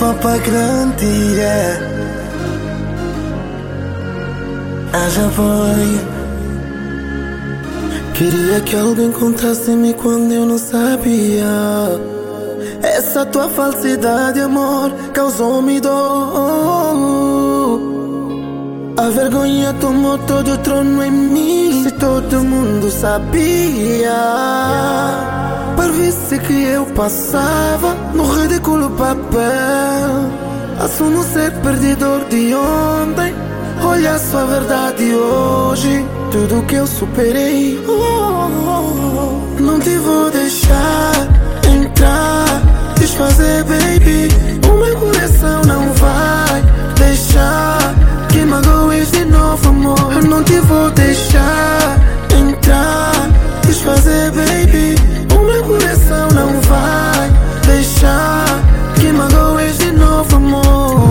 papa grande, yeah. Haja boy. Queria que alguém contasse-me quando eu não sabia. Essa tua falsidade, amor, causou-me dor. A vergonha tomou todo o trono em mim. Se todo mundo sabia, parvisse que eu passava no ridículo papel. Assumo ser perdedor de ontem. Olha só a verdade hoje. Tudo que eu superei, não te vou deixar entrar, desfazer, baby. O meu coração não vai deixar que magoes de novo, amor. Não te vou deixar entrar, desfazer, baby. O meu coração não vai deixar que magoes de novo, amor.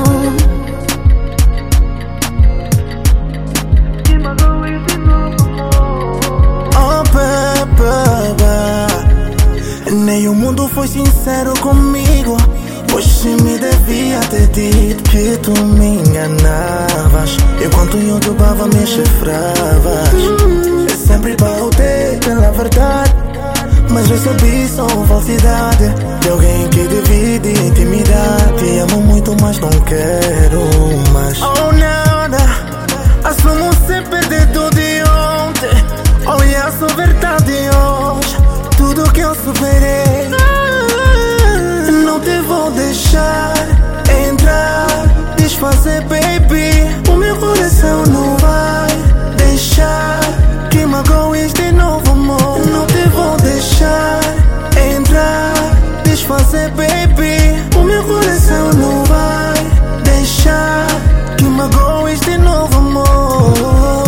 Nem o mundo foi sincero comigo, pois se me devia ter dito que tu me enganavas. Enquanto eu topava, me chifravas. Eu sempre pautei pela verdade, mas recebi só falsidade de alguém que divide intimidade. Te amo muito, mas não quero mais. Oh, nada, assumo ser perdedor de ontem. Olha só a verdade hoje. Tudo que eu superei, não te vou deixar entrar, desfazer, baby. O meu coração não vai deixar que magoes de novo, amor. Não te vou deixar entrar, desfazer, baby. O meu coração não vai deixar que magoes de novo, amor.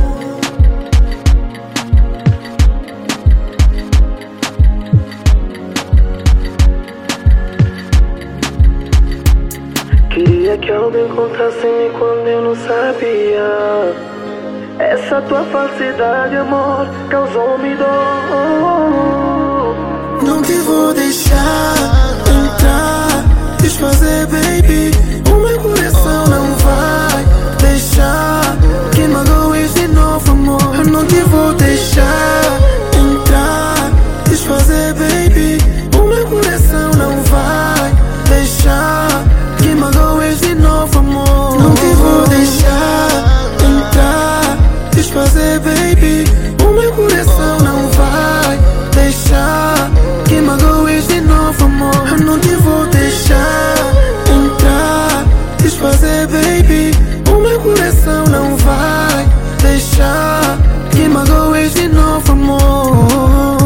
Queria que alguém contasse-me quando eu não sabia. Essa tua falsidade, amor, causou-me dor. Não te vou deixar entrar, desfazer, baby. O meu coração não vai deixar que magoes de novo, amor. Não te vou deixar entrar, desfazer, baby. O meu coração não vai deixar que magoes de novo, amor. Não te vou deixar entrar, desfazer, baby. O meu coração não vai deixar que magoes de novo, amor. Não te vou deixar entrar, desfazer, baby. O meu coração não vai deixar que magoes de novo, amor.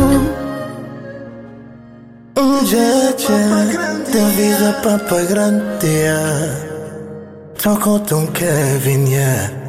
Te avisa, papa grande, yeah. Trocou-te Kevin, yeah.